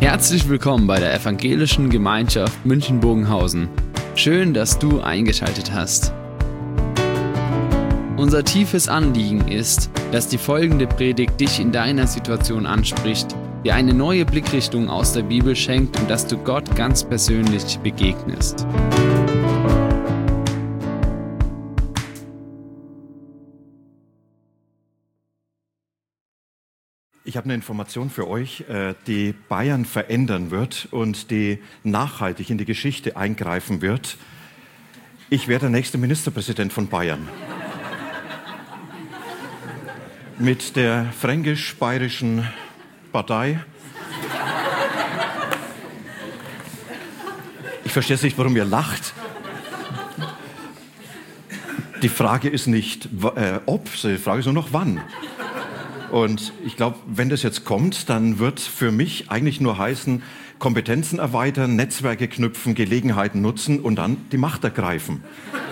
Herzlich willkommen bei der Evangelischen Gemeinschaft München-Bogenhausen. Schön, dass du eingeschaltet hast. Unser tiefes Anliegen ist, dass die folgende Predigt dich in deiner Situation anspricht, dir eine neue Blickrichtung aus der Bibel schenkt und dass du Gott ganz persönlich begegnest. Ich habe eine Information für euch, die Bayern verändern wird und die nachhaltig in die Geschichte eingreifen wird. Ich werde der nächste Ministerpräsident von Bayern. Mit der fränkisch-bayerischen Partei. Ich verstehe jetzt nicht, warum ihr lacht. Die Frage ist nicht ob, die Frage ist nur noch wann. Und ich glaube, wenn das jetzt kommt, dann wird für mich eigentlich nur heißen, Kompetenzen erweitern, Netzwerke knüpfen, Gelegenheiten nutzen und dann die Macht ergreifen.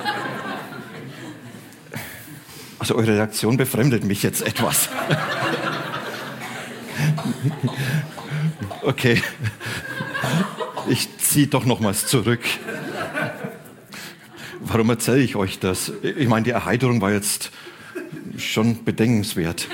Also eure Reaktion befremdet mich jetzt etwas. Okay, ich ziehe doch nochmals zurück. Warum erzähle ich euch das? Ich meine, die Erheiterung war jetzt schon bedenkenswert.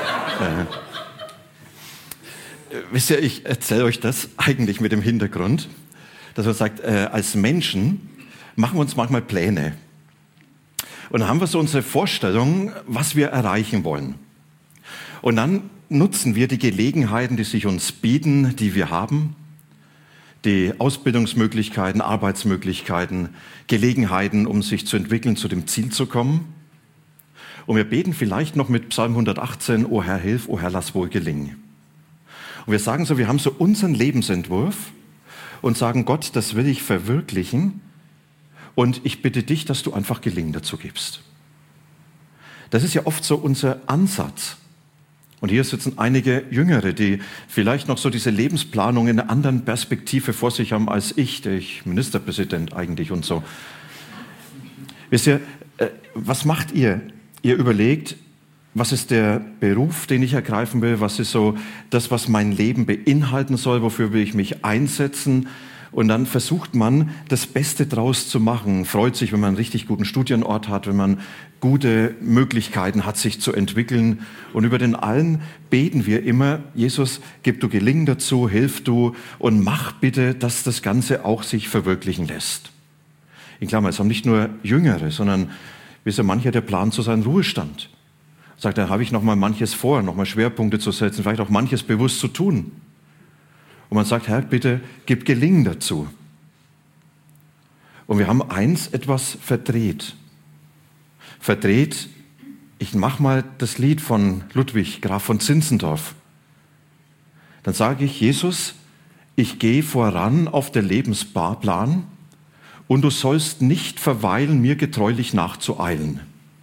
Wisst ihr, ich erzähle euch das eigentlich mit dem Hintergrund, dass man sagt, als Menschen machen wir uns manchmal Pläne. Und dann haben wir so unsere Vorstellung, was wir erreichen wollen. Und dann nutzen wir die Gelegenheiten, die sich uns bieten, die wir haben, die Ausbildungsmöglichkeiten, Arbeitsmöglichkeiten, Gelegenheiten, um sich zu entwickeln, zu dem Ziel zu kommen. Und wir beten vielleicht noch mit Psalm 118, O Herr, hilf, O Herr, lass wohl gelingen. Und wir sagen so, wir haben so unseren Lebensentwurf und sagen, Gott, das will ich verwirklichen und ich bitte dich, dass du einfach Gelingen dazu gibst. Das ist ja oft so unser Ansatz. Und hier sitzen einige Jüngere, die vielleicht noch so diese Lebensplanung in einer anderen Perspektive vor sich haben als ich, der ich Ministerpräsident eigentlich und so. Wisst ihr, was macht ihr? Ihr überlegt, was ist der Beruf, den ich ergreifen will, was ist so das, was mein Leben beinhalten soll, wofür will ich mich einsetzen, und dann versucht man, das Beste draus zu machen, freut sich, wenn man einen richtig guten Studienort hat, wenn man gute Möglichkeiten hat, sich zu entwickeln, und über den allen beten wir immer, Jesus, gib du Gelingen dazu, hilf du und mach bitte, dass das Ganze auch sich verwirklichen lässt. In Klammern, es haben nicht nur Jüngere, sondern wisst ihr, mancher, der plant so seinen Ruhestand. Sagt, da habe ich noch mal manches vor, noch mal Schwerpunkte zu setzen, vielleicht auch manches bewusst zu tun. Und man sagt, Herr, bitte gib Gelingen dazu. Und wir haben etwas verdreht. Verdreht, ich mache mal das Lied von Ludwig, Graf von Zinzendorf. Dann sage ich, Jesus, ich gehe voran auf der Lebensfahrplan, und du sollst nicht verweilen, mir getreulich nachzueilen.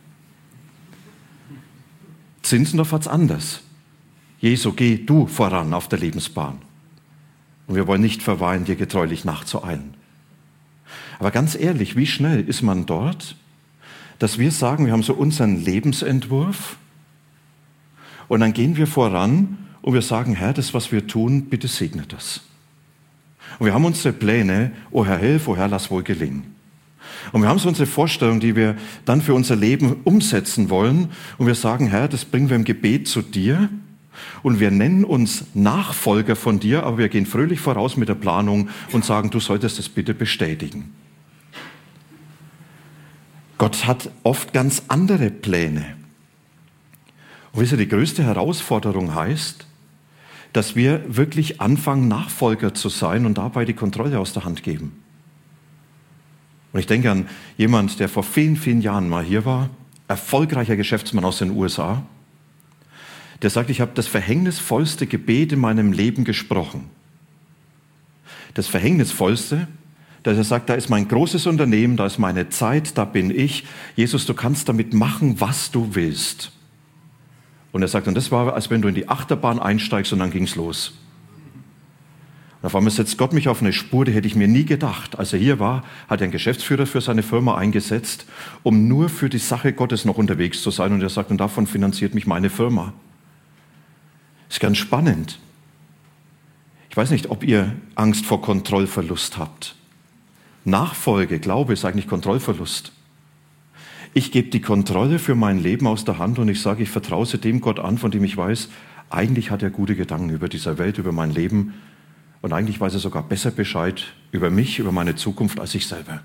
Zinzendorf hat's anders. Jesu, geh du voran auf der Lebensbahn. Und wir wollen nicht verweilen, dir getreulich nachzueilen. Aber ganz ehrlich, wie schnell ist man dort, dass wir sagen, wir haben so unseren Lebensentwurf und dann gehen wir voran und wir sagen, Herr, das, was wir tun, bitte segne das. Und wir haben unsere Pläne, O Herr, hilf, O Herr, lass wohl gelingen. Und wir haben so unsere Vorstellung, die wir dann für unser Leben umsetzen wollen. Und wir sagen, Herr, das bringen wir im Gebet zu dir. Und wir nennen uns Nachfolger von dir, aber wir gehen fröhlich voraus mit der Planung und sagen, du solltest das bitte bestätigen. Gott hat oft ganz andere Pläne. Und wisst ihr, die größte Herausforderung heißt, dass wir wirklich anfangen, Nachfolger zu sein und dabei die Kontrolle aus der Hand geben. Und ich denke an jemand, der vor vielen, vielen Jahren mal hier war, erfolgreicher Geschäftsmann aus den USA, der sagt, ich habe das verhängnisvollste Gebet in meinem Leben gesprochen. Das verhängnisvollste, dass er sagt, da ist mein großes Unternehmen, da ist meine Zeit, da bin ich. Jesus, du kannst damit machen, was du willst. Und er sagt, und das war, als wenn du in die Achterbahn einsteigst und dann ging's los. Und auf einmal setzt Gott mich auf eine Spur, die hätte ich mir nie gedacht. Als er hier war, hat er einen Geschäftsführer für seine Firma eingesetzt, um nur für die Sache Gottes noch unterwegs zu sein. Und er sagt, und davon finanziert mich meine Firma. Das ist ganz spannend. Ich Ich weiß nicht, ob ihr Angst vor Kontrollverlust habt. Nachfolge, Glaube ist eigentlich Kontrollverlust. Ich gebe die Kontrolle für mein Leben aus der Hand und ich sage, ich vertraue sie dem Gott an, von dem ich weiß, eigentlich hat er gute Gedanken über diese Welt, über mein Leben und eigentlich weiß er sogar besser Bescheid über mich, über meine Zukunft als ich selber.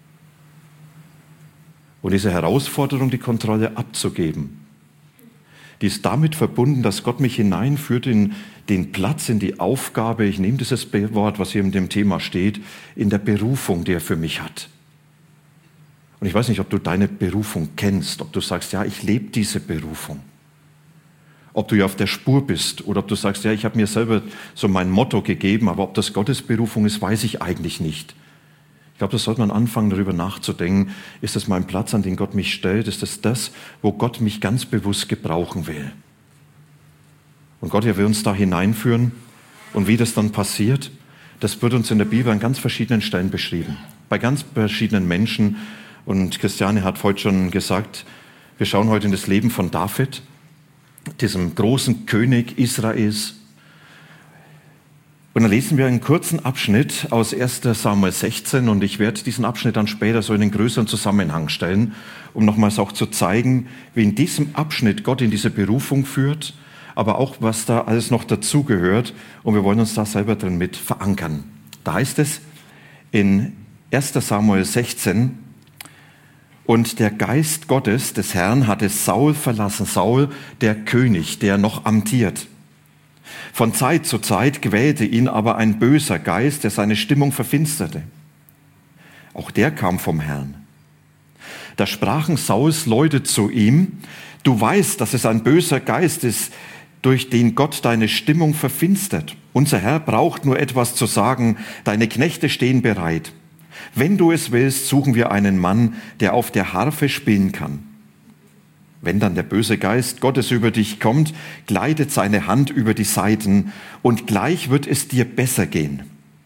Und diese Herausforderung, die Kontrolle abzugeben, die ist damit verbunden, dass Gott mich hineinführt in den Platz, in die Aufgabe, ich nehme dieses Wort, was hier in dem Thema steht, in der Berufung, die er für mich hat. Und ich weiß nicht, ob du deine Berufung kennst, ob du sagst, ja, ich lebe diese Berufung. Ob du ja auf der Spur bist oder ob du sagst, ja, ich habe mir selber so mein Motto gegeben, aber ob das Gottes Berufung ist, weiß ich eigentlich nicht. Ich glaube, das sollte man anfangen, darüber nachzudenken. Ist das mein Platz, an den Gott mich stellt? Ist das, wo Gott mich ganz bewusst gebrauchen will? Und Gott, er will uns da hineinführen. Und wie das dann passiert, das wird uns in der Bibel an ganz verschiedenen Stellen beschrieben. Bei ganz verschiedenen Menschen. Und Christiane hat heute schon gesagt, wir schauen heute in das Leben von David, diesem großen König Israels. Und dann lesen wir einen kurzen Abschnitt aus 1. Samuel 16 und ich werde diesen Abschnitt dann später so in einen größeren Zusammenhang stellen, um nochmals auch zu zeigen, wie in diesem Abschnitt Gott in diese Berufung führt, aber auch, was da alles noch dazugehört. Und wir wollen uns da selber drin mit verankern. Da heißt es in 1. Samuel 16, und der Geist Gottes, des Herrn, hatte Saul verlassen. Saul, der König, der noch amtiert. Von Zeit zu Zeit quälte ihn aber ein böser Geist, der seine Stimmung verfinsterte. Auch der kam vom Herrn. Da sprachen Sauls Leute zu ihm, du weißt, dass es ein böser Geist ist, durch den Gott deine Stimmung verfinstert. Unser Herr braucht nur etwas zu sagen, deine Knechte stehen bereit. Wenn du es willst, suchen wir einen Mann, der auf der Harfe spielen kann. Wenn dann der böse Geist Gottes über dich kommt, gleitet seine Hand über die Saiten und gleich wird es dir besser gehen.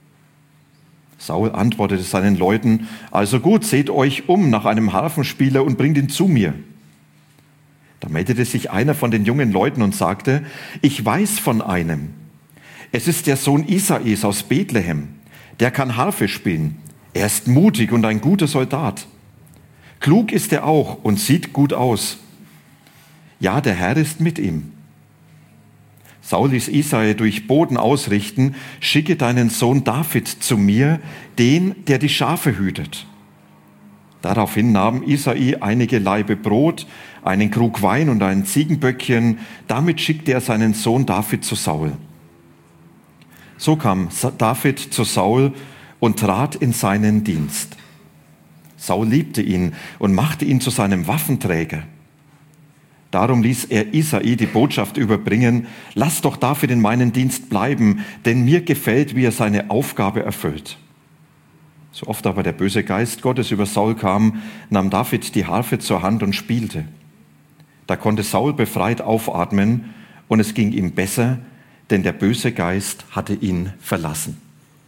Saul antwortete seinen Leuten, also gut, seht euch um nach einem Harfenspieler und bringt ihn zu mir. Da meldete sich einer von den jungen Leuten und sagte, ich weiß von einem. Es ist der Sohn Isais aus Bethlehem, der kann Harfe spielen. Er ist mutig und ein guter Soldat. Klug ist er auch und sieht gut aus. Ja, der Herr ist mit ihm. Saul ließ Isai durch Boten ausrichten, schicke deinen Sohn David zu mir, den, der die Schafe hütet. Daraufhin nahm Isai einige Laibe Brot, einen Krug Wein und ein Ziegenböckchen. Damit schickte er seinen Sohn David zu Saul. So kam David zu Saul und trat in seinen Dienst. Saul liebte ihn und machte ihn zu seinem Waffenträger. Darum ließ er Isai die Botschaft überbringen, lass doch David in meinen Dienst bleiben, denn mir gefällt, wie er seine Aufgabe erfüllt. So oft aber der böse Geist Gottes über Saul kam, nahm David die Harfe zur Hand und spielte. Da konnte Saul befreit aufatmen und es ging ihm besser, denn der böse Geist hatte ihn verlassen.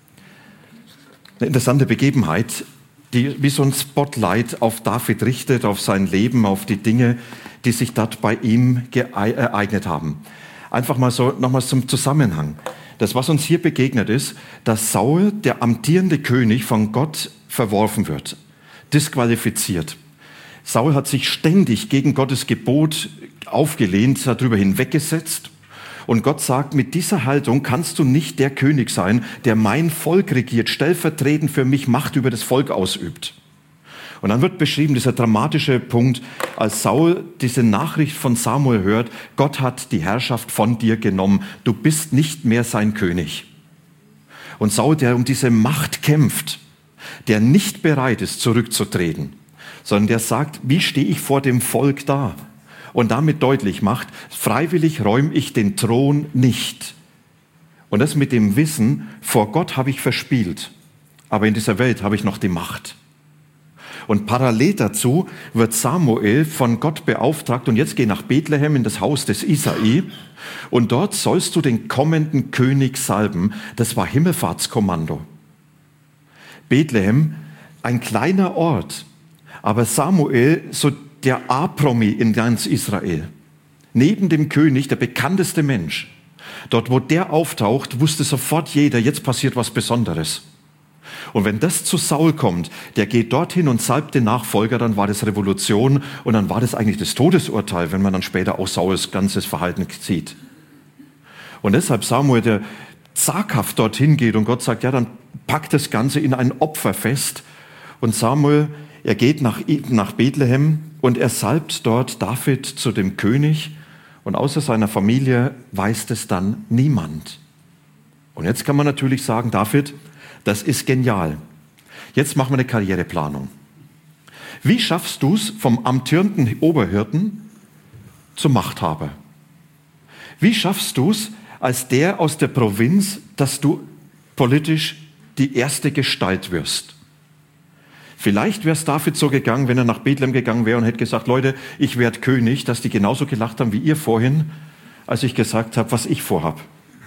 Eine interessante Begebenheit, die wie so ein Spotlight auf David richtet, auf sein Leben, auf die Dinge, die sich dort bei ihm ereignet haben. Einfach mal so nochmals zum Zusammenhang. Das, was uns hier begegnet ist, dass Saul, der amtierende König, von Gott verworfen wird, disqualifiziert. Saul hat sich ständig gegen Gottes Gebot aufgelehnt, darüber hinweggesetzt. Und Gott sagt, mit dieser Haltung kannst du nicht der König sein, der mein Volk regiert, stellvertretend für mich Macht über das Volk ausübt. Und dann wird beschrieben, dieser dramatische Punkt, als Saul diese Nachricht von Samuel hört, Gott hat die Herrschaft von dir genommen, du bist nicht mehr sein König. Und Saul, der um diese Macht kämpft, der nicht bereit ist, zurückzutreten, sondern der sagt, wie stehe ich vor dem Volk da? Und damit deutlich macht, freiwillig räume ich den Thron nicht. Und das mit dem Wissen, vor Gott habe ich verspielt, aber in dieser Welt habe ich noch die Macht. Und parallel dazu wird Samuel von Gott beauftragt, und jetzt geh nach Bethlehem in das Haus des Isai, und dort sollst du den kommenden König salben. Das war Himmelfahrtskommando. Bethlehem, ein kleiner Ort, aber Samuel, so der A-Promi in ganz Israel. Neben dem König, der bekannteste Mensch. Dort, wo der auftaucht, wusste sofort jeder, jetzt passiert was Besonderes. Und wenn das zu Saul kommt, der geht dorthin und salbt den Nachfolger, dann war das Revolution und dann war das eigentlich das Todesurteil, wenn man dann später auch Sauls ganzes Verhalten sieht. Und deshalb Samuel, der zaghaft dorthin geht und Gott sagt, ja, dann packt das Ganze in ein Opfer fest. Und Samuel, er geht nach Bethlehem und er salbt dort David zu dem König und außer seiner Familie weiß das dann niemand. Und jetzt kann man natürlich sagen, David, das ist genial. Jetzt machen wir eine Karriereplanung. Wie schaffst du es vom amtierenden Oberhirten zum Machthaber? Wie schaffst du es als der aus der Provinz, dass du politisch die erste Gestalt wirst? Vielleicht wäre es David so gegangen, wenn er nach Bethlehem gegangen wäre und hätte gesagt, Leute, ich werde König, dass die genauso gelacht haben wie ihr vorhin, als ich gesagt habe, was ich vorhabe.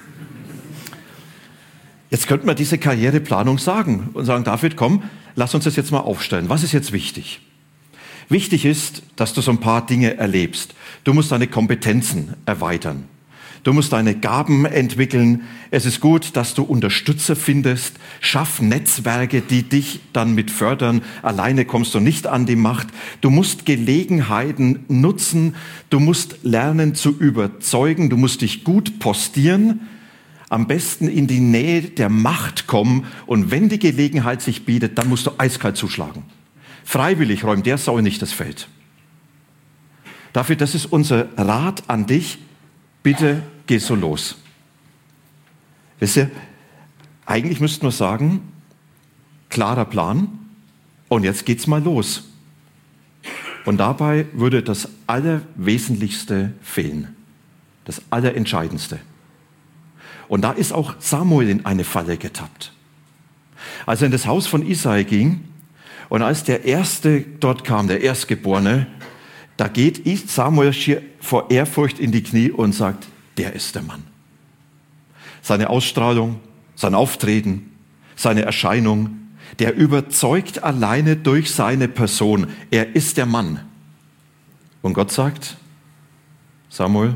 Jetzt könnte man diese Karriereplanung sagen und sagen, David, komm, lass uns das jetzt mal aufstellen. Was ist jetzt wichtig? Wichtig ist, dass du so ein paar Dinge erlebst. Du musst deine Kompetenzen erweitern. Du musst deine Gaben entwickeln. Es ist gut, dass du Unterstützer findest. Schaff Netzwerke, die dich dann mit fördern. Alleine kommst du nicht an die Macht. Du musst Gelegenheiten nutzen. Du musst lernen zu überzeugen. Du musst dich gut postieren. Am besten in die Nähe der Macht kommen. Und wenn die Gelegenheit sich bietet, dann musst du eiskalt zuschlagen. Freiwillig räumt der Saul nicht das Feld. David, das ist unser Rat an dich. Bitte geh so los. Wisst ihr, eigentlich müssten wir sagen, klarer Plan und jetzt geht's mal los. Und dabei würde das Allerwesentlichste fehlen. Das Allerentscheidendste. Und da ist auch Samuel in eine Falle getappt. Als er in das Haus von Isai ging und als der Erste dort kam, der Erstgeborene, da geht Samuel schier vor Ehrfurcht in die Knie und sagt, der ist der Mann. Seine Ausstrahlung, sein Auftreten, seine Erscheinung, der überzeugt alleine durch seine Person. Er ist der Mann. Und Gott sagt, Samuel,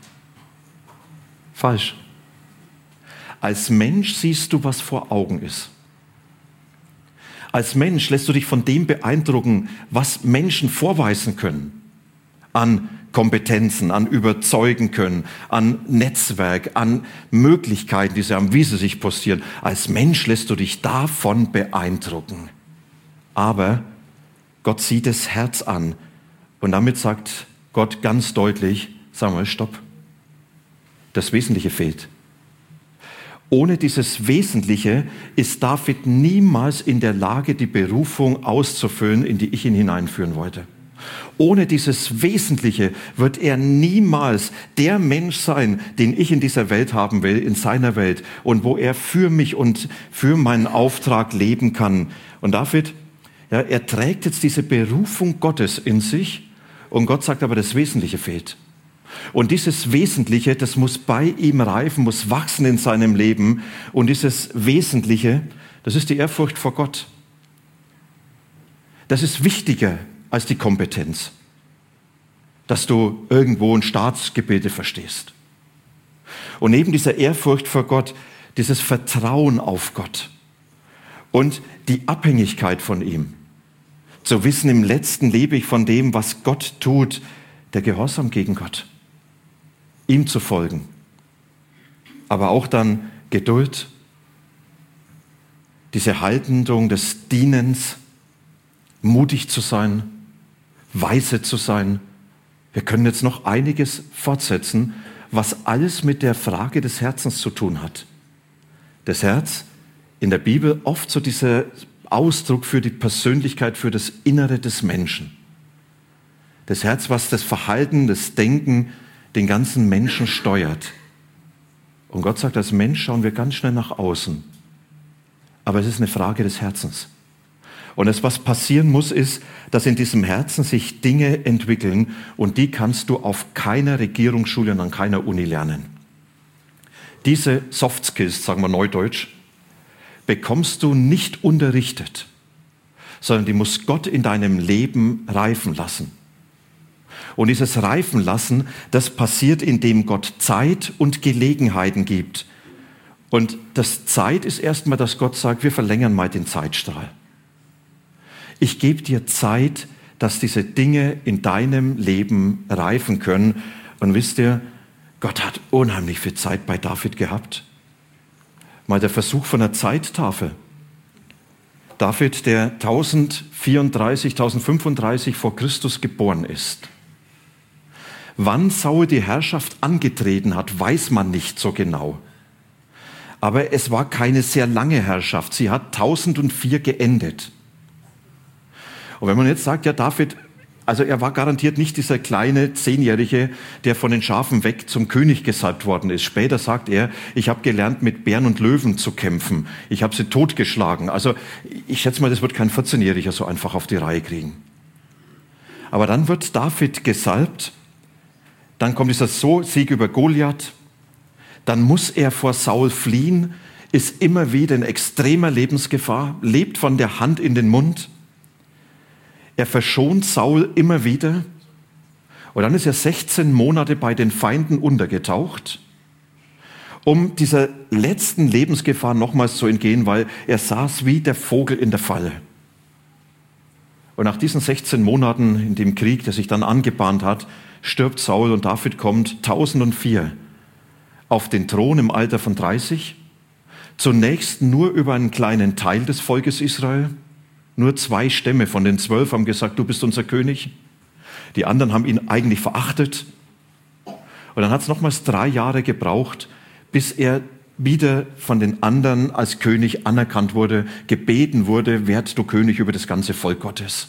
falsch. Als Mensch siehst du, was vor Augen ist. Als Mensch lässt du dich von dem beeindrucken, was Menschen vorweisen können. An Kompetenzen, an überzeugen können, an Netzwerk, an Möglichkeiten, die sie haben, wie sie sich postieren. Als Mensch lässt du dich davon beeindrucken. Aber Gott sieht das Herz an. Und damit sagt Gott ganz deutlich, Samuel, stopp. Das Wesentliche fehlt. Ohne dieses Wesentliche ist David niemals in der Lage, die Berufung auszufüllen, in die ich ihn hineinführen wollte. Ohne dieses Wesentliche wird er niemals der Mensch sein, den ich in dieser Welt haben will, in seiner Welt und wo er für mich und für meinen Auftrag leben kann. Und David, ja, er trägt jetzt diese Berufung Gottes in sich und Gott sagt aber, das Wesentliche fehlt. Und dieses Wesentliche, das muss bei ihm reifen, muss wachsen in seinem Leben. Und dieses Wesentliche, das ist die Ehrfurcht vor Gott. Das ist wichtiger als die Kompetenz, dass du irgendwo ein Staatsgebilde verstehst. Und neben dieser Ehrfurcht vor Gott, dieses Vertrauen auf Gott und die Abhängigkeit von ihm. Zu wissen, im Letzten lebe ich von dem, was Gott tut, der Gehorsam gegen Gott. Ihm zu folgen. Aber auch dann Geduld, diese Haltung des Dienens, mutig zu sein, weise zu sein. Wir können jetzt noch einiges fortsetzen, was alles mit der Frage des Herzens zu tun hat. Das Herz, in der Bibel oft so dieser Ausdruck für die Persönlichkeit, für das Innere des Menschen. Das Herz, was das Verhalten, das Denken, den ganzen Menschen steuert. Und Gott sagt, als Mensch schauen wir ganz schnell nach außen. Aber es ist eine Frage des Herzens. Und das, was passieren muss, ist, dass in diesem Herzen sich Dinge entwickeln und die kannst du auf keiner Regierungsschule und an keiner Uni lernen. Diese Soft Skills, sagen wir neudeutsch, bekommst du nicht unterrichtet, sondern die muss Gott in deinem Leben reifen lassen. Und dieses Reifen lassen, das passiert, indem Gott Zeit und Gelegenheiten gibt. Und das Zeit ist erstmal, dass Gott sagt, wir verlängern mal den Zeitstrahl. Ich gebe dir Zeit, dass diese Dinge in deinem Leben reifen können. Und wisst ihr, Gott hat unheimlich viel Zeit bei David gehabt. Mal der Versuch von der Zeittafel. David, der 1034, 1035 vor Christus geboren ist. Wann Saul die Herrschaft angetreten hat, weiß man nicht so genau. Aber es war keine sehr lange Herrschaft. Sie hat 1004 geendet. Und wenn man jetzt sagt, ja David, also er war garantiert nicht dieser kleine 10-Jährige, der von den Schafen weg zum König gesalbt worden ist. Später sagt er, ich habe gelernt, mit Bären und Löwen zu kämpfen. Ich habe sie totgeschlagen. Also ich schätze mal, das wird kein 14-Jähriger so einfach auf die Reihe kriegen. Aber dann wird David gesalbt. Dann kommt dieser Sieg über Goliath. Dann muss er vor Saul fliehen, ist immer wieder in extremer Lebensgefahr, lebt von der Hand in den Mund. Er verschont Saul immer wieder. Und dann ist er 16 Monate bei den Feinden untergetaucht, um dieser letzten Lebensgefahr nochmals zu entgehen, weil er saß wie der Vogel in der Falle. Und nach diesen 16 Monaten in dem Krieg, der sich dann angebahnt hat, stirbt Saul und David kommt 1004 auf den Thron im Alter von 30. Zunächst nur über einen kleinen Teil des Volkes Israel. Nur 2 Stämme von den 12 haben gesagt, du bist unser König. Die anderen haben ihn eigentlich verachtet. Und dann hat es nochmals 3 Jahre gebraucht, bis er wieder von den anderen als König anerkannt wurde, gebeten wurde, werd du König über das ganze Volk Gottes.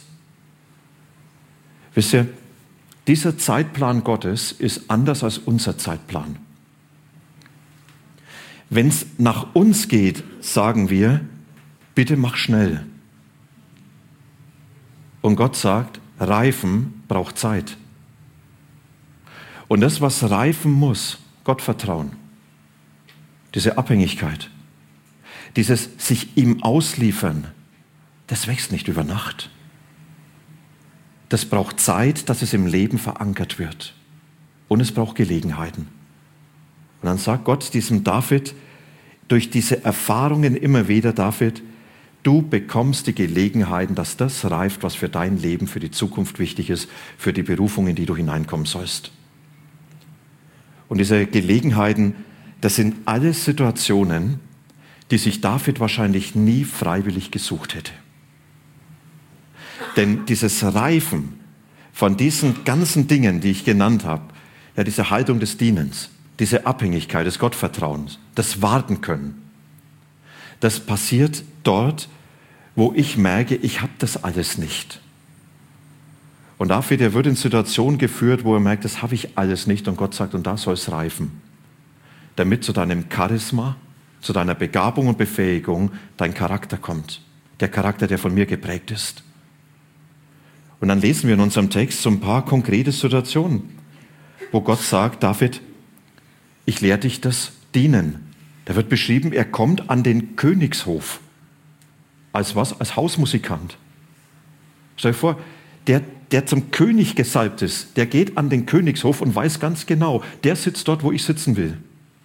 Wisst ihr, dieser Zeitplan Gottes ist anders als unser Zeitplan. Wenn es nach uns geht, sagen wir, bitte mach schnell. Und Gott sagt, reifen braucht Zeit. Und das, was reifen muss, Gottvertrauen, diese Abhängigkeit, dieses sich ihm ausliefern, das wächst nicht über Nacht. Das braucht Zeit, dass es im Leben verankert wird. Und es braucht Gelegenheiten. Und dann sagt Gott diesem David, durch diese Erfahrungen immer wieder, David, du bekommst die Gelegenheiten, dass das reift, was für dein Leben, für die Zukunft wichtig ist, für die Berufung, in die du hineinkommen sollst. Und diese Gelegenheiten, das sind alles Situationen, die sich David wahrscheinlich nie freiwillig gesucht hätte. Denn dieses Reifen von diesen ganzen Dingen, die ich genannt habe, ja, diese Haltung des Dienens, diese Abhängigkeit des Gottvertrauens, das Warten können, das passiert dort, wo ich merke, ich habe das alles nicht. Und David, er wird in Situationen geführt, wo er merkt, das habe ich alles nicht. Und Gott sagt, und da soll es reifen, damit zu deinem Charisma, zu deiner Begabung und Befähigung dein Charakter kommt. Der Charakter, der von mir geprägt ist. Und dann lesen wir in unserem Text so ein paar konkrete Situationen, wo Gott sagt, David, ich lehre dich das Dienen. Da wird beschrieben, er kommt an den Königshof. Als was? Als Hausmusikant. Stell dir vor, der zum König gesalbt ist, der geht an den Königshof und weiß ganz genau, der sitzt dort, wo ich sitzen will.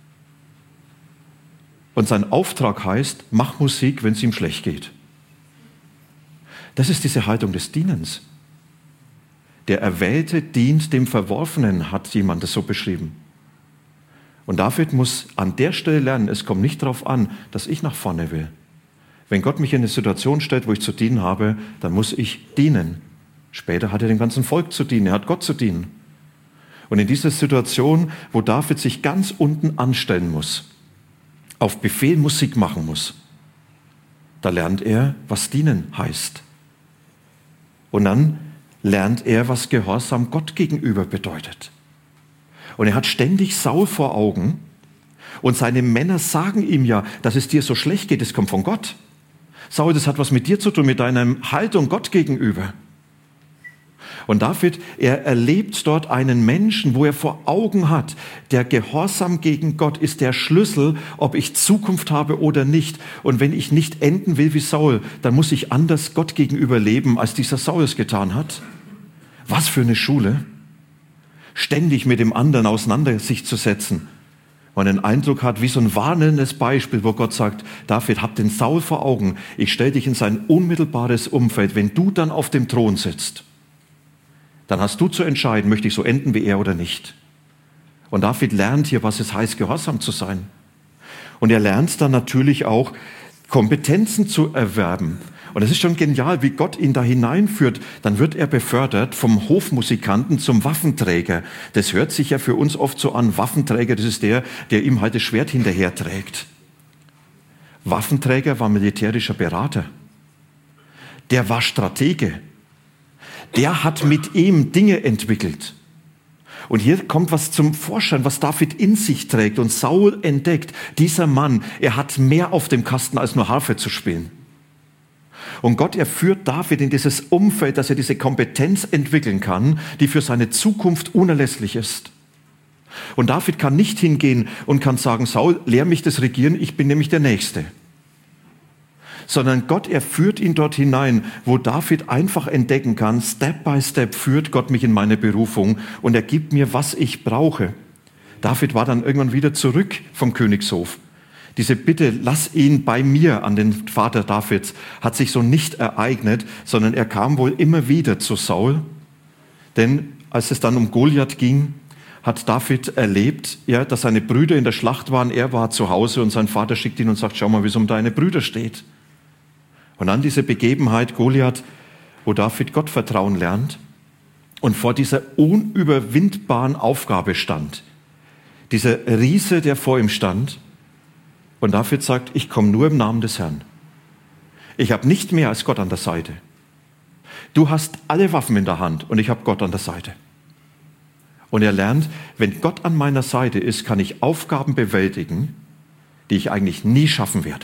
Und sein Auftrag heißt, mach Musik, wenn es ihm schlecht geht. Das ist diese Haltung des Dienens. Der Erwählte dient dem Verworfenen, hat jemand das so beschrieben. Und David muss an der Stelle lernen, es kommt nicht darauf an, dass ich nach vorne will. Wenn Gott mich in eine Situation stellt, wo ich zu dienen habe, dann muss ich dienen. Später hat er dem ganzen Volk zu dienen, er hat Gott zu dienen. Und in dieser Situation, wo David sich ganz unten anstellen muss, auf Befehl Musik machen muss, da lernt er, was dienen heißt. Und dann lernt er, was Gehorsam Gott gegenüber bedeutet. Und er hat ständig Saul vor Augen und seine Männer sagen ihm ja, dass es dir so schlecht geht, das kommt von Gott. Saul, das hat was mit dir zu tun, mit deiner Haltung Gott gegenüber. Und David, er erlebt dort einen Menschen, wo er vor Augen hat, der Gehorsam gegen Gott ist der Schlüssel, ob ich Zukunft habe oder nicht. Und wenn ich nicht enden will wie Saul, dann muss ich anders Gott gegenüber leben, als dieser Saul es getan hat. Was für eine Schule. ständig mit dem anderen auseinander sich zu setzen. Man den Eindruck hat, wie so ein warnendes Beispiel, wo Gott sagt, David, hab den Saul vor Augen, ich stelle dich in sein unmittelbares Umfeld. Wenn du dann auf dem Thron sitzt, dann hast du zu entscheiden, möchte ich so enden wie er oder nicht. Und David lernt hier, was es heißt, gehorsam zu sein. Und er lernt dann natürlich auch, Kompetenzen zu erwerben. Und es ist schon genial, wie Gott ihn da hineinführt. Dann wird er befördert vom Hofmusikanten zum Waffenträger. Das hört sich ja für uns oft so an. Waffenträger, das ist der ihm halt das Schwert hinterher trägt. Waffenträger war militärischer Berater. Der war Stratege. Der hat mit ihm Dinge entwickelt. Und hier kommt was zum Vorschein, was David in sich trägt. Und Saul entdeckt, dieser Mann, er hat mehr auf dem Kasten, als nur Harfe zu spielen. Und Gott, er führt David in dieses Umfeld, dass er diese Kompetenz entwickeln kann, die für seine Zukunft unerlässlich ist. Und David kann nicht hingehen und kann sagen, Saul, lehr mich das Regieren, ich bin nämlich der Nächste. Sondern Gott, er führt ihn dort hinein, wo David einfach entdecken kann, Step by Step führt Gott mich in meine Berufung und er gibt mir, was ich brauche. David war dann irgendwann wieder zurück vom Königshof. Diese Bitte, lass ihn bei mir an den Vater Davids, hat sich so nicht ereignet, sondern er kam wohl immer wieder zu Saul. Denn als es dann um Goliath ging, hat David erlebt, ja, dass seine Brüder in der Schlacht waren, er war zu Hause und sein Vater schickt ihn und sagt, schau mal, wie es um deine Brüder steht. Und dann diese Begebenheit Goliath, wo David Gottvertrauen lernt und vor dieser unüberwindbaren Aufgabe stand. Dieser Riese, der vor ihm stand. Und David sagt, ich komme nur im Namen des Herrn. Ich habe nicht mehr als Gott an der Seite. Du hast alle Waffen in der Hand und ich habe Gott an der Seite. Und er lernt, wenn Gott an meiner Seite ist, kann ich Aufgaben bewältigen, die ich eigentlich nie schaffen werde.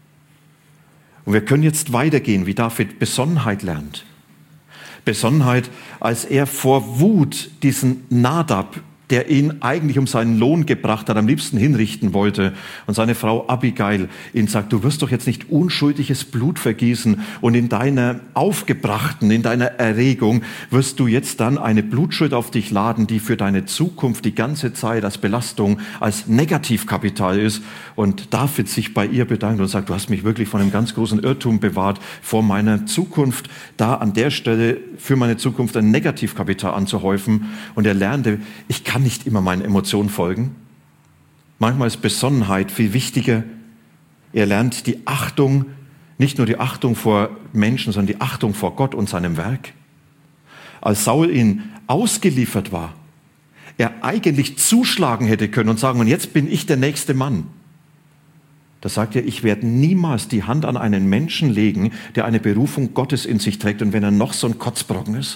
Und wir können jetzt weitergehen, wie David Besonnenheit lernt. Besonnenheit, als er vor Wut diesen Nadab, der ihn eigentlich um seinen Lohn gebracht hat, am liebsten hinrichten wollte. Und seine Frau Abigail ihn sagt, du wirst doch jetzt nicht unschuldiges Blut vergießen und in deiner Aufgebrachten, in deiner Erregung wirst du jetzt dann eine Blutschuld auf dich laden, die für deine Zukunft die ganze Zeit als Belastung, als Negativkapital ist. Und David sich bei ihr bedankt und sagt, du hast mich wirklich von einem ganz großen Irrtum bewahrt, vor meiner Zukunft, da an der Stelle für meine Zukunft ein Negativkapital anzuhäufen. Und er lernte, ich kann nicht immer meinen Emotionen folgen. Manchmal ist Besonnenheit viel wichtiger. Er lernt die Achtung, nicht nur die Achtung vor Menschen, sondern die Achtung vor Gott und seinem Werk. Als Saul ihn ausgeliefert war, er eigentlich zuschlagen hätte können und sagen, und jetzt bin ich der nächste Mann. Da sagt er, ich werde niemals die Hand an einen Menschen legen, der eine Berufung Gottes in sich trägt und wenn er noch so ein Kotzbrocken ist.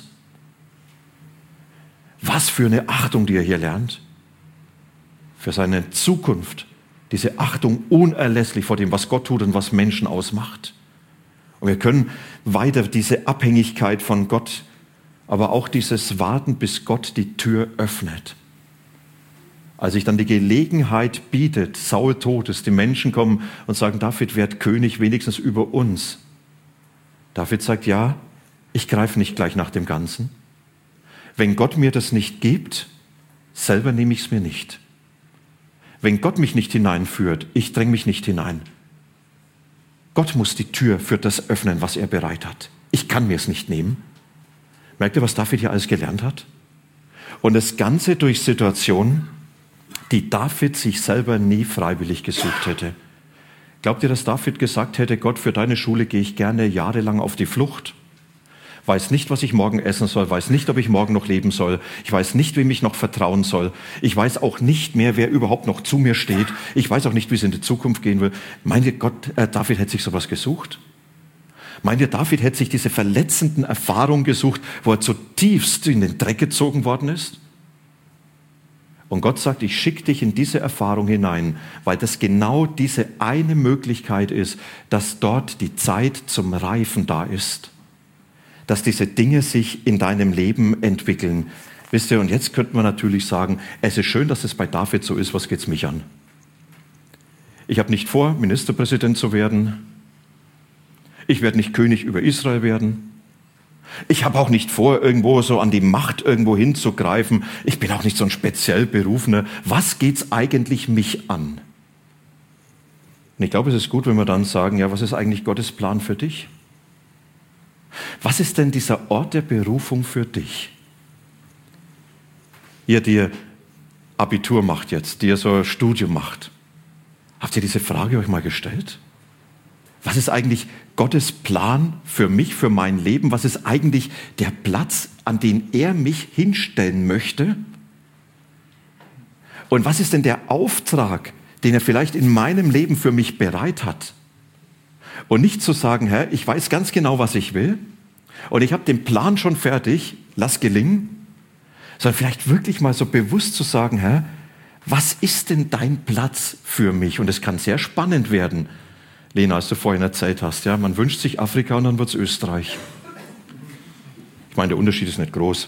Was für eine Achtung, die er hier lernt. Für seine Zukunft. Diese Achtung unerlässlich vor dem, was Gott tut und was Menschen ausmacht. Und wir können weiter diese Abhängigkeit von Gott, aber auch dieses Warten, bis Gott die Tür öffnet. Als sich dann die Gelegenheit bietet, Saul tot ist, die Menschen kommen und sagen, David wird König wenigstens über uns. David sagt, ja, ich greife nicht gleich nach dem Ganzen. Wenn Gott mir das nicht gibt, selber nehme ich es mir nicht. Wenn Gott mich nicht hineinführt, ich dränge mich nicht hinein. Gott muss die Tür für das öffnen, was er bereit hat. Ich kann mir es nicht nehmen. Merkt ihr, was David hier alles gelernt hat? Und das Ganze durch Situationen, die David sich selber nie freiwillig gesucht hätte. Glaubt ihr, dass David gesagt hätte, Gott, für deine Schule gehe ich gerne jahrelang auf die Flucht? Weiß nicht, was ich morgen essen soll, weiß nicht, ob ich morgen noch leben soll. Ich weiß nicht, wem ich noch vertrauen soll. Ich weiß auch nicht mehr, wer überhaupt noch zu mir steht. Ich weiß auch nicht, wie es in die Zukunft gehen will. Meint ihr, David hätte sich sowas gesucht? Meint ihr, David hätte sich diese verletzenden Erfahrungen gesucht, wo er zutiefst in den Dreck gezogen worden ist? Und Gott sagt, ich schicke dich in diese Erfahrung hinein, weil das genau diese eine Möglichkeit ist, dass dort die Zeit zum Reifen da ist. Dass diese Dinge sich in deinem Leben entwickeln. Wisst ihr, und jetzt könnte man natürlich sagen, es ist schön, dass es bei David so ist, was geht's mich an? Ich habe nicht vor, Ministerpräsident zu werden. Ich werde nicht König über Israel werden. Ich habe auch nicht vor, irgendwo so an die Macht irgendwo hinzugreifen. Ich bin auch nicht so ein speziell Berufener. Was geht's eigentlich mich an? Und ich glaube, es ist gut, wenn wir dann sagen, ja, was ist eigentlich Gottes Plan für dich? Was ist denn dieser Ort der Berufung für dich? Ihr, die ihr Abitur macht jetzt, die ihr so ein Studium macht, habt ihr diese Frage euch mal gestellt? Was ist eigentlich Gottes Plan für mich, für mein Leben? Was ist eigentlich der Platz, an den er mich hinstellen möchte? Und was ist denn der Auftrag, den er vielleicht in meinem Leben für mich bereit hat? Und nicht zu sagen, Herr, ich weiß ganz genau, was ich will und ich habe den Plan schon fertig, lass gelingen, sondern vielleicht wirklich mal so bewusst zu sagen, Herr, was ist denn dein Platz für mich? Und es kann sehr spannend werden, Lena, als du vorhin erzählt hast, ja, man wünscht sich Afrika und dann wird es Österreich. Ich meine, der Unterschied ist nicht groß.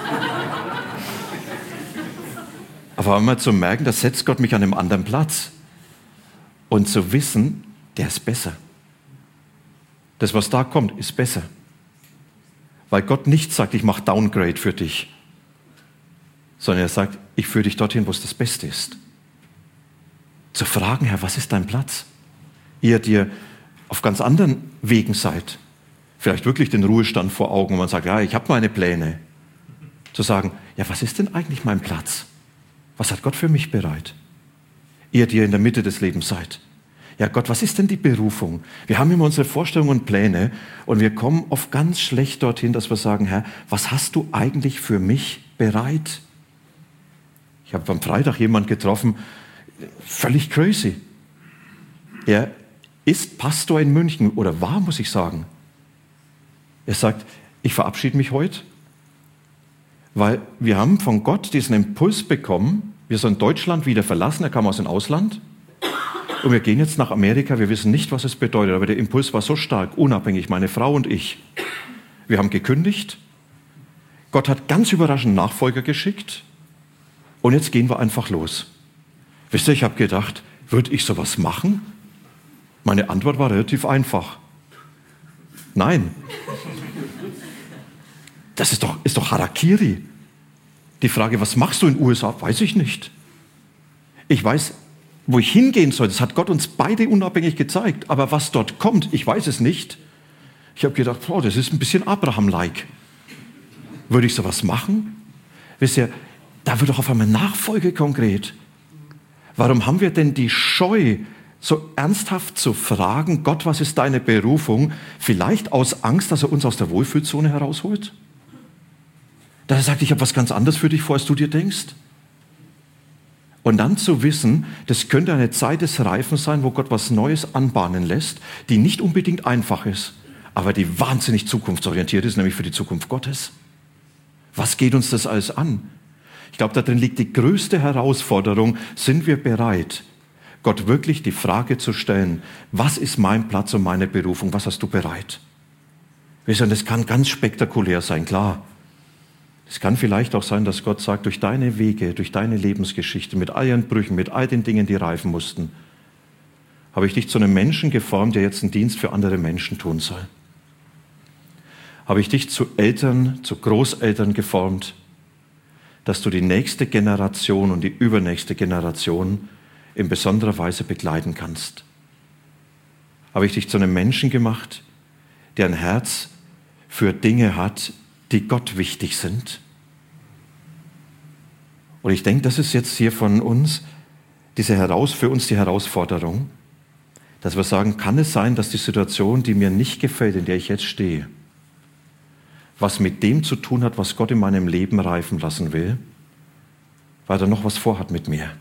Aber einmal zu merken, da setzt Gott mich an einem anderen Platz. Und zu wissen, der ist besser. Das, was da kommt, ist besser. Weil Gott nicht sagt, ich mache Downgrade für dich, sondern er sagt, ich führe dich dorthin, wo es das Beste ist. Zu fragen, Herr, was ist dein Platz? Ihr, die auf ganz anderen Wegen seid, vielleicht wirklich den Ruhestand vor Augen und man sagt, ja, ich habe meine Pläne. Zu sagen, ja, was ist denn eigentlich mein Platz? Was hat Gott für mich bereit? Ihr, die in der Mitte des Lebens seid. Ja, Gott, was ist denn die Berufung? Wir haben immer unsere Vorstellungen und Pläne und wir kommen oft ganz schlecht dorthin, dass wir sagen, Herr, was hast du eigentlich für mich bereit? Ich habe am Freitag jemanden getroffen, völlig crazy. Er ist Pastor in München, oder war, muss ich sagen. Er sagt, ich verabschiede mich heute, weil wir haben von Gott diesen Impuls bekommen, wir sollen Deutschland wieder verlassen, er kam aus dem Ausland, und wir gehen jetzt nach Amerika, wir wissen nicht, was es bedeutet, aber der Impuls war so stark, unabhängig, meine Frau und ich. Wir haben gekündigt, Gott hat ganz überraschend Nachfolger geschickt, und jetzt gehen wir einfach los. Wisst ihr, ich habe gedacht, würde ich sowas machen? Meine Antwort war relativ einfach. Nein. Das ist doch Harakiri. Die Frage, was machst du in den USA, weiß ich nicht. Ich weiß, wo ich hingehen soll, das hat Gott uns beide unabhängig gezeigt. Aber was dort kommt, ich weiß es nicht. Ich habe gedacht, oh, das ist ein bisschen Abraham-like. Würde ich sowas machen? Wisst ihr, da wird doch auf einmal Nachfolge konkret. Warum haben wir denn die Scheu, so ernsthaft zu fragen, Gott, was ist deine Berufung? Vielleicht aus Angst, dass er uns aus der Wohlfühlzone herausholt? Dass er sagt, ich habe was ganz anderes für dich vor, als du dir denkst? Und dann zu wissen, das könnte eine Zeit des Reifens sein, wo Gott was Neues anbahnen lässt, die nicht unbedingt einfach ist, aber die wahnsinnig zukunftsorientiert ist, nämlich für die Zukunft Gottes. Was geht uns das alles an? Ich glaube, darin liegt die größte Herausforderung, sind wir bereit, Gott wirklich die Frage zu stellen, was ist mein Platz und meine Berufung, was hast du bereit? Wisst ihr, das kann ganz spektakulär sein, klar. Es kann vielleicht auch sein, dass Gott sagt, durch deine Wege, durch deine Lebensgeschichte, mit all ihren Brüchen, mit all den Dingen, die reifen mussten, habe ich dich zu einem Menschen geformt, der jetzt einen Dienst für andere Menschen tun soll. Habe ich dich zu Eltern, zu Großeltern geformt, dass du die nächste Generation und die übernächste Generation in besonderer Weise begleiten kannst. Habe ich dich zu einem Menschen gemacht, der ein Herz für Dinge hat, die Gott wichtig sind. Und ich denke, das ist jetzt hier von uns für uns die Herausforderung, dass wir sagen, kann es sein, dass die Situation, die mir nicht gefällt, in der ich jetzt stehe, was mit dem zu tun hat, was Gott in meinem Leben reifen lassen will, weil er noch was vorhat mit mir.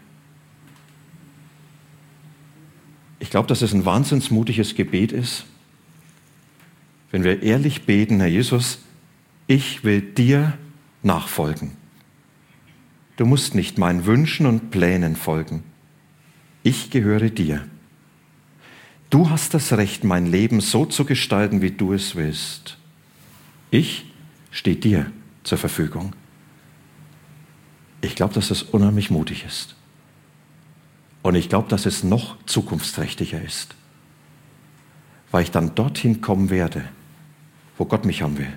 Ich glaube, dass es ein wahnsinnsmutiges Gebet ist, wenn wir ehrlich beten, Herr Jesus, ich will dir nachfolgen. Du musst nicht meinen Wünschen und Plänen folgen. Ich gehöre dir. Du hast das Recht, mein Leben so zu gestalten, wie du es willst. Ich stehe dir zur Verfügung. Ich glaube, dass es unheimlich mutig ist. Und ich glaube, dass es noch zukunftsträchtiger ist. Weil ich dann dorthin kommen werde, wo Gott mich haben will.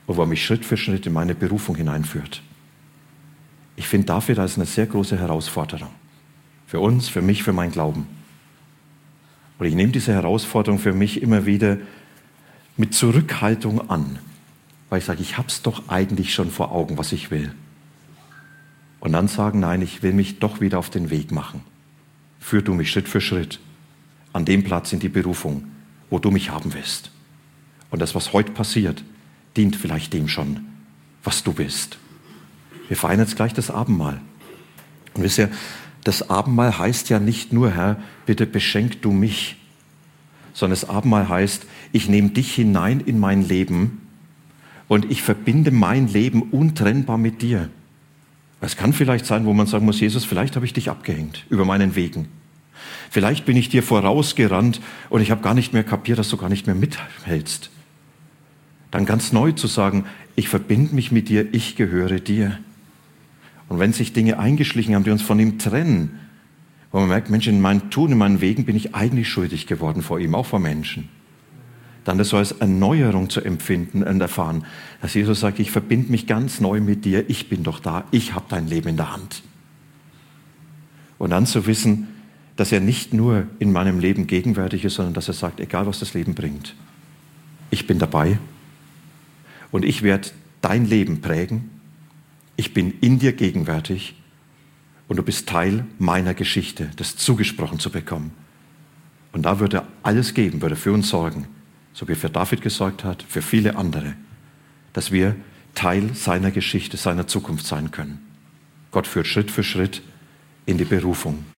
und wo er mich Schritt für Schritt in meine Berufung hineinführt. Ich finde, dafür das ist eine sehr große Herausforderung. Für uns, für mich, für meinen Glauben. Und ich nehme diese Herausforderung für mich immer wieder mit Zurückhaltung an, weil ich sage, ich habe es doch eigentlich schon vor Augen, was ich will. Und dann sagen, nein, ich will mich doch wieder auf den Weg machen. Führ du mich Schritt für Schritt an dem Platz in die Berufung, wo du mich haben willst. Und das, was heute passiert, dient vielleicht dem schon, was du bist. Wir feiern jetzt gleich das Abendmahl. Und wisst ihr, das Abendmahl heißt ja nicht nur, Herr, bitte beschenk du mich, sondern das Abendmahl heißt, ich nehme dich hinein in mein Leben und ich verbinde mein Leben untrennbar mit dir. Es kann vielleicht sein, wo man sagen muss, Jesus, vielleicht habe ich dich abgehängt über meinen Wegen. Vielleicht bin ich dir vorausgerannt und ich habe gar nicht mehr kapiert, dass du gar nicht mehr mithältst. Dann ganz neu zu sagen, ich verbinde mich mit dir, ich gehöre dir. Und wenn sich Dinge eingeschlichen haben, die uns von ihm trennen, wo man merkt, Mensch, in meinem Tun, in meinen Wegen bin ich eigentlich schuldig geworden vor ihm, auch vor Menschen. Dann das so als Erneuerung zu empfinden und erfahren, dass Jesus sagt, ich verbinde mich ganz neu mit dir, ich bin doch da, ich habe dein Leben in der Hand. Und dann zu wissen, dass er nicht nur in meinem Leben gegenwärtig ist, sondern dass er sagt, egal was das Leben bringt, ich bin dabei und ich werde dein Leben prägen, ich bin in dir gegenwärtig und du bist Teil meiner Geschichte, das zugesprochen zu bekommen. Und da wird er alles geben, wird er für uns sorgen, so wie er für David gesorgt hat, für viele andere, dass wir Teil seiner Geschichte, seiner Zukunft sein können. Gott führt Schritt für Schritt in die Berufung.